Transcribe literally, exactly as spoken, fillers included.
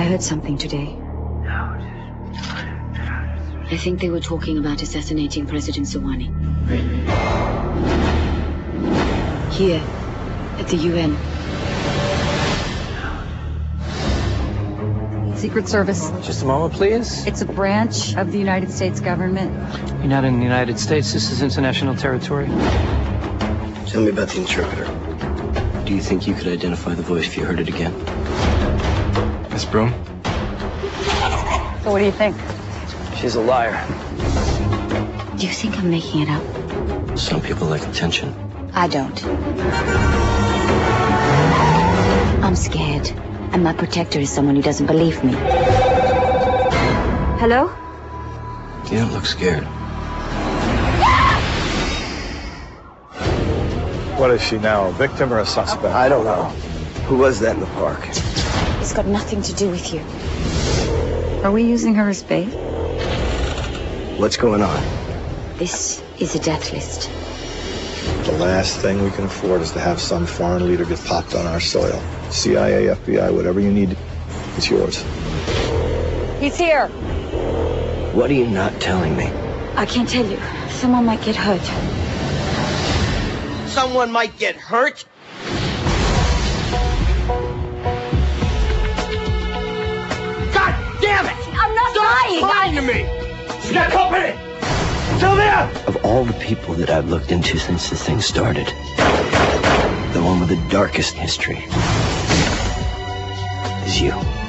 I heard something today. I think they were talking about assassinating President Sawani. Here, at the U N. Secret Service. Just a moment, please. It's a branch of the United States government. You're not in the United States. This is international territory. Tell me about the interpreter. Do you think you could identify the voice if you heard it again? Miss Broom? So what do you think? She's a liar. Do you think I'm making it up? Some people like attention. I don't. I'm scared. And my protector is someone who doesn't believe me. Hello? You don't look scared. What is she now, a victim or a suspect? I don't know. Who was that in the park? It's got nothing to do with you. Are we using her as bait? What's going on? This is a death list. The last thing we can afford is to have some foreign leader get popped on our soil. C I A, F B I, whatever you need, it's yours. He's here. What are you not telling me? I can't tell you. Someone might get hurt. Someone might get hurt? God damn it! I'm not lying! Lying to me! You got company! Sylvia! Of all the people that I've looked into since this thing started, the one with the darkest history is you.